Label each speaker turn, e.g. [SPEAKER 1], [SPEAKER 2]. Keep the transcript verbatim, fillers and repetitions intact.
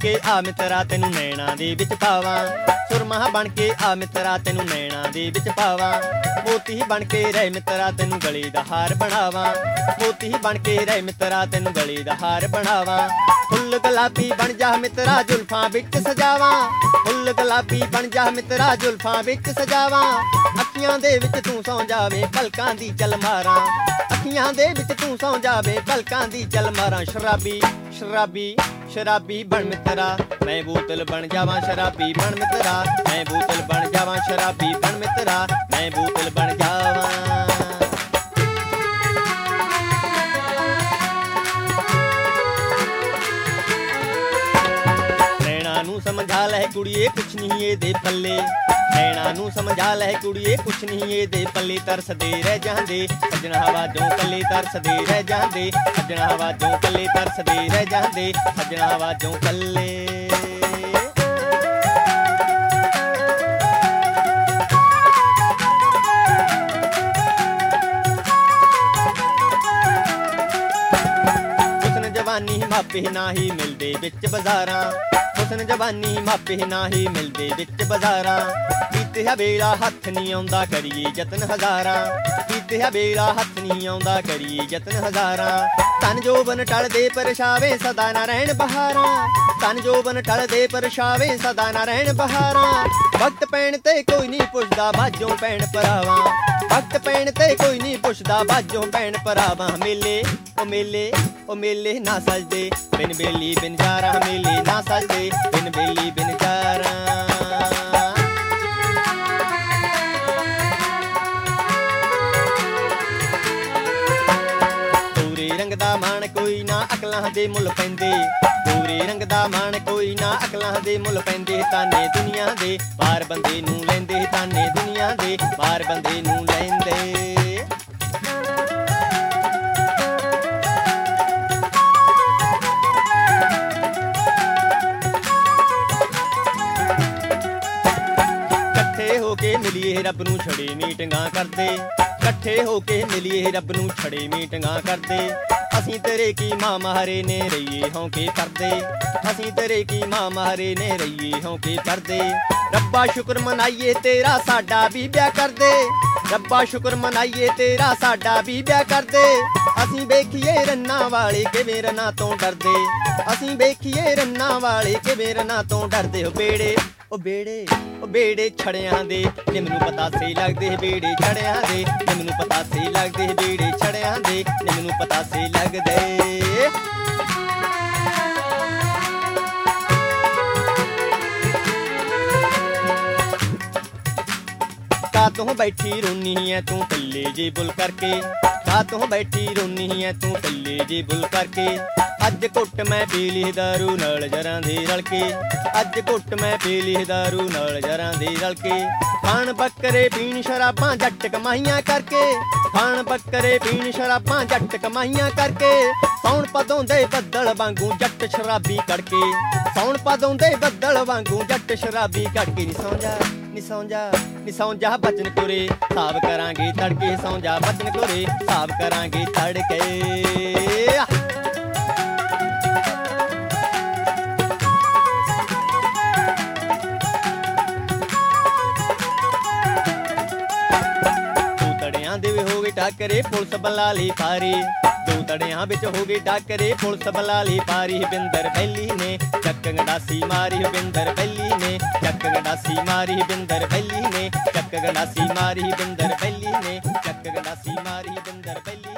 [SPEAKER 1] ਕੇ ਆ ਮਿੱਤਰਾ ਤੈਨੂੰ ਨੈਣਾ ਦੇ ਵਿੱਚ ਪਾਵਾਂ, ਸੁਰਮਾ ਬਣ ਕੇ ਆ ਮਿੱਤਰਾ ਤੈਨੂੰ ਨੈਣਾ ਦੇ ਵਿੱਚ ਪਾਵਾਂ, ਮੋਤੀ ਬਣ ਕੇ ਰਹਿ ਮਿੱਤਰਾ ਤੈਨੂੰ ਗਲੇ ਦਾ ਹਾਰ ਬਣਾਵਾਂ, ਮੋਤੀ ਬਣ ਕੇ ਰਹਿ ਮਿੱਤਰਾ ਤੈਨੂੰ ਗਲੇ ਦਾ ਹਾਰ ਬਣਾਵਾਂ, ਫੁੱਲ ਗੁਲਾਬੀ ਬਣ ਜਾ ਮਿੱਤਰਾ ਜ਼ੁਲਫਾਂ ਵਿੱਚ ਸਜਾਵਾਂ, ਫੁੱਲ ਗੁਲਾਬੀ ਬਣ ਜਾ ਮਿੱਤਰਾ ਜ਼ੁਲਫਾਂ ਵਿੱਚ ਸਜਾਵਾਂ, ਅੱਖੀਆਂ ਦੇ ਵਿੱਚ ਤੂੰ ਸੌਂ ਜਾਵੇ ਪਲਕਾਂ ਦੀ ਚਲ ਮਾਰਾਂ, ਅੱਖੀਆਂ ਦੇ ਵਿੱਚ ਤੂੰ ਸੌਂ ਜਾਵੇ ਪਲਕਾਂ ਦੀ ਚਲ ਮਾਰਾਂ, ਸ਼ਰਾਬੀ ਸ਼ਰਾਬੀ ਸ਼ਰਾਬੀ ਬਣ ਮਿੱਤਰਾ ਮੈਂ ਬੋਤਲ ਬਣ ਜਾਵਾਂ, ਸ਼ਰਾਬੀ ਬਣ ਮਿੱਤਰਾ ਮੈਂ ਬੋਤਲ ਬਣ ਜਾਵਾਂ, ਸ਼ਰਾਬੀ ਬਣ ਮਿੱਤਰਾ ਮੈਂ ਬੋਤਲ ਬਣ ਜਾਵਾਂ। ਨੈਣਾ ਨੂੰ ਸਮਝਾ ਲੈ ਕੁੜੀਏ ਕੁਛ ਨਹੀਂ ਇਹਦੇ ਪੱਲੇ, ਨੈਣਾ ਨੂੰ ਸਮਝਾ ਲੈ ਕੁੜੀਏ ਕੁਛ ਨਹੀਂ ਇਹਦੇ ਪੱਲੇ, ਤਰਸਦੇ ਰਹਿ ਜਾਂਦੇ ਸੱਜਣਾ ਹਵਾਜੋਂ ਕੱਲੇ, ਤਰਸਦੇ ਰਹਿ ਜਾਂਦੇ ਸੱਜਣਾ ਹਵਾਜੋਂ ਕੱਲੇ, ਤਰਸਦੇ ਰਹਿ ਜਾਂਦੇ ਸੱਜਣਾ ਹਵਾਜੋਂ ਕੱਲੇ। ਹੁਸਨ ਜਵਾਨੀ ਮਾਪੇ ਨਾ ਹੀ ਮਿਲਦੇ ਵਿੱਚ ਬਾਜ਼ਾਰਾਂ, ਹੁਸਨ ਜਵਾਨੀ ਮਾਪੇ ਨਾ ਹੀ ਮਿਲਦੇ ਵਿੱਚ ਬਾਜ਼ਾਰਾਂ, ਬੀਤਿਆ ਵੇਲਾ ਹੱਥ ਨਹੀਂ ਆਉਂਦਾ ਕਰੀਏ ਯਤਨ ਹਜ਼ਾਰਾਂ, ਬੀਤਿਆ ਵੇਲਾ ਹੱਥ ਨਹੀਂ ਆਉਂਦਾ ਕਰੀਏ ਯਤਨ ਹਜ਼ਾਰਾਂ, ਤਨ ਜੋਬਨ ਟਲਦੇ ਪਰਛਾਵੇਂ ਸਦਾ ਨਾ ਰਹਿਣ ਬਹਾਰਾਂ, ਤਨ ਜੋਬਨ ਟਲਦੇ ਪਰਛਾਵੇਂ ਸਦਾ ਨਾ ਰਹਿਣ ਬਹਾਰਾਂ, ਵਕਤ ਪੈਣ ਤੇ ਕੋਈ ਨਹੀਂ ਪੁੱਛਦਾ ਬਾਝੋਂ ਭੈਣ ਭਰਾਵਾਂ, ਵਕਤ ਪੈਣ ਤੇ ਕੋਈ ਨਹੀਂ ਪੁੱਛਦਾ ਬਾਝੋਂ ਭੈਣ ਭਰਾਵਾਂ, ਮੇਲੇ ਉਹ ਮੇਲੇ ਉਹ ਮੇਲੇ ਨਾ ਸਜਦੇ ਬਿਨ ਬੇਲੀ ਬਿਨ ਜਾਰਾਂ, ਮੇਲੇ ਨਾ ਸਜਦੇ ਬਿਨ ਬੇਲੀ ਬਿਨ ਜਾਰਾਂ। ਗੋਰੇ ਰੰਗ ਦਾ ਮਾਣ ਕੋਈ ਨਾ ਅਕਲਾਂ ਦੇ ਮੁੱਲ ਪੈਂਦੇ, ਗੋਰੇ ਰੰਗ ਦਾ ਮਾਣ ਕੋਈ ਨਾ ਅਕਲਾਂ ਦੇ ਮੁੱਲ ਪੈਂਦੇ, ਤਾਨੇ ਦੁਨੀਆ ਦੇ ਪਾਰ ਬੰਦੇ ਨੂੰ ਲੈਂਦੇ, ਤਾਨੇ ਦੁਨੀਆ ਦੇ ਪਾਰ ਬੰਦੇ ਨੂੰ ਲੈਂਦੇ। ਇਕੱਠੇ ਹੋ ਕੇ ਮਿਲੀਏ ਰੱਬ ਨੂੰ ਛੜੇ ਮੀਟਿੰਗਾਂ ਕਰਦੇ, ਇਕੱਠੇ ਹੋ ਕੇ ਮਿਲੀਏ ਰੱਬ ਨੂੰ ਛੜੇ ਮੀਟਿੰਗਾਂ ਕਰਦੇ, ਅਸੀਂ ਤੇਰੇ ਕੀ ਮਾਂ ਮਾਰੇ ਨੇ ਰਹੀਏ ਹੌਂਕੇ ਕਰਦੇ, ਅਸੀਂ ਤੇਰੇ ਕੀ ਮਾਂ ਮਾਰੇ ਨੇ ਰਹੀਏ ਹੌਂਕੇ ਕਰਦੇ, ਰੱਬਾ ਸ਼ੁਕਰ ਮਨਾਈਏ ਤੇਰਾ ਸਾਡਾ ਵੀ ਵਿਆਹ ਕਰਦੇ, ਰੱਬਾ ਸ਼ੁਕਰ ਮਨਾਈਏ ਤੇਰਾ ਸਾਡਾ ਵੀ ਵਿਆਹ ਕਰਦੇ, ਅਸੀਂ ਵੇਖੀਏ ਰੰਨਾਂ ਵਾਲੇ ਕਿਵੇਂ ਰੰਨਾਂ ਤੋਂ ਡਰਦੇ, ਅਸੀਂ ਵੇਖੀਏ ਰੰਨਾਂ ਵਾਲੇ ਕਿਵੇਂ ਰੰਨਾਂ ਤੋਂ ਡਰਦੇ, ਹੋ ਬੇੜੇ ਉਹ ਬੇੜੇ ਉਹ ਬੇੜੇ ਛੜਿਆਂ ਦੇ ਨੇ ਮੈਨੂੰ ਪਤਾ ਸਹੀ ਲੱਗਦੇ, ਬੇੜੇ ਛੜਿਆਂ ਦੇ ਨੇ ਮੈਨੂੰ ਪਤਾ ਸਹੀ ਲੱਗਦੇ, ਬੇੜੇ ਛੜਿਆਂ ਦੇ ਨੇ ਮੈਨੂੰ ਪਤਾ ਸਹੀ ਲੱਗਦੇ। ਕਾਤੋਂ ਬੈਠੀ ਰੋਨੀ ਐ ਤੂੰ ਕੱਲੇ ਜੇ ਬੁੱਲ ਕਰਕੇ, ਕਾਤੋਂ ਬੈਠੀ ਰੋਨੀ ਐ ਤੂੰ ਕੱਲੇ ਜੇ ਬੁੱਲ ਕਰਕੇ, ਅੱਜ ਘੁੱਟ ਮੈਂ ਪੀ ਲਈ ਦਾਰੂ ਨਾਲ ਯਾਰਾਂ ਦੇ ਰਲ ਕੇ, ਅੱਜ ਘੁੱਟ ਮੈਂ ਪੀ ਲਈ ਦਾਰੂ ਨਾਲ ਯਾਰਾਂ ਦੇ ਰਲ ਕੇ, ਖਾਣ ਬੱਕਰੇ ਪੀਣ ਸ਼ਰਾਬਾਂ ਜੱਟ ਕਮਾਈਆਂ ਕਰਕੇ, ਖਾਣ ਬੱਕਰੇ ਪੀਣ ਸ਼ਰਾਬਾਂ ਜੱਟ ਕਮਾਈਆਂ ਕਰਕੇ, ਸੌਣ ਪਦੋਂ ਦੇ ਬੱਦਲ ਵਾਂਗੂ ਜੱਟ ਸ਼ਰਾਬੀ ਕੜਕੇ, ਸੌਣ ਪਦੋਂ ਦੇ ਬੱਦਲ ਵਾਂਗੂ ਜੱਟ ਸ਼ਰਾਬੀ ਕੜਕੇ, ਨੀ ਸੌਂ ਜਾ ਨੀ ਸੌਂ ਜਾ ਨੀ ਸੌਂ ਜਾ ਬਚਨ ਕੋਰੇ ਹਿਸਾਬ ਕਰਾਂਗੇ ਤੜਕੇ, ਸੌਂ ਜਾ ਬਚਨ ਕੋਰੇ ਹਿਸਾਬ ਕਰਾਂਗੇ ਤੜਕੇ। ਟਾਕਰੇ ਪੁਲਿਸ ਬੁਲਾ ਲਈ ਪਾਰੀ, ਦੋ ਤੜਿਆਂ ਵਿੱਚ ਹੋ ਗਏ ਟਾਕਰੇ ਪੁਲਿਸ ਬੁਲਾ ਲਈ ਪਾਰੀ, ਬਿੰਦਰ ਬੈਲੀ ਨੇ ਚੱਕ ਗੰਡਾਸੀ ਮਾਰੀ, ਬਿੰਦਰ ਬੈਲੀ ਨੇ ਚੱਕ ਗੰਡਾਸੀ ਮਾਰੀ, ਬਿੰਦਰ ਬੈਲੀ ਨੇ ਚੱਕ ਗੰਡਾਸੀ ਮਾਰੀ, ਬਿੰਦਰ ਬੈਲੀ ਨੇ ਚੱਕ ਗੰਡਾਸੀ ਮਾਰੀ, ਬਿੰਦਰ ਬੈਲੀ